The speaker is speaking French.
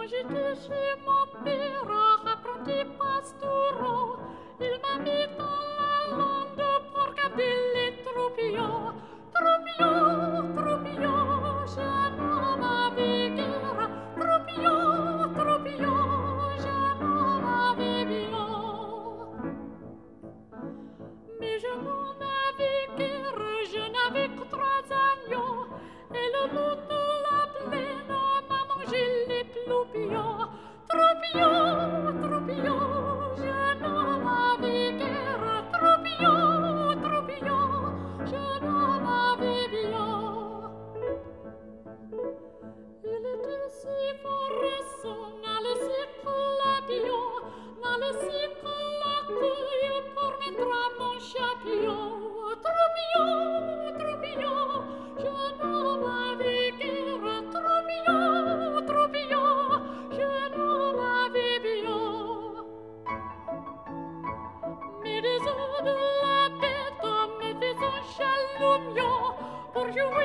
j'étais chez mon père, apprenti pastoureux, il m'a mis dans la lande pour garder les troupiaux. Troupiaux, troupiaux, je n'en avais guère. Troupiaux, troupiaux, je n'en avais bien. Mais je n'en avais guère, je n'avais que 3 agneaux, et le loup de la plaine m'a mangé les troupiaux. Troupiaux, troupiaux, je n'en avais guère. Troupiaux, troupiaux, je n'en avais bien. Il était si forest, n'allait si que la bio, n'allait si que la cueille pour mettre à mon chapillon. Troupillon, troupillon, je n'en avais guère. Troupillon, troupillon, je n'en avais bien. Mais les os de la bête me faisaient chaloumion pour jouer